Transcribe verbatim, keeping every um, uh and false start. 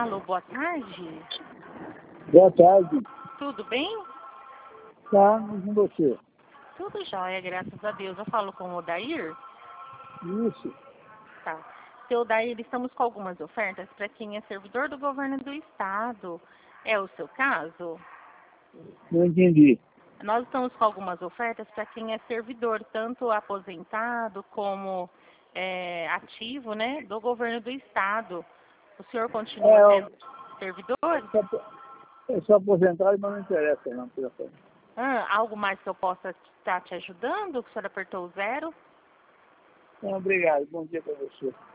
Alô, boa tarde. Boa tarde. Tudo bem? Tá, mas com você? Tudo jóia, graças a Deus. Eu falo com o Odair? Isso. Tá. Seu Odair, estamos com algumas ofertas para quem é servidor do governo do estado. É o seu caso? Não entendi. Nós estamos com algumas ofertas para quem é servidor, tanto aposentado como é, ativo, né, do governo do estado. O senhor continua É, sendo servidor? eu sou, eu sou aposentado, mas não interessa não, por favor. Ah, algo mais que eu possa estar te ajudando? Que o senhor apertou o zero? Então, obrigado. Bom dia para você.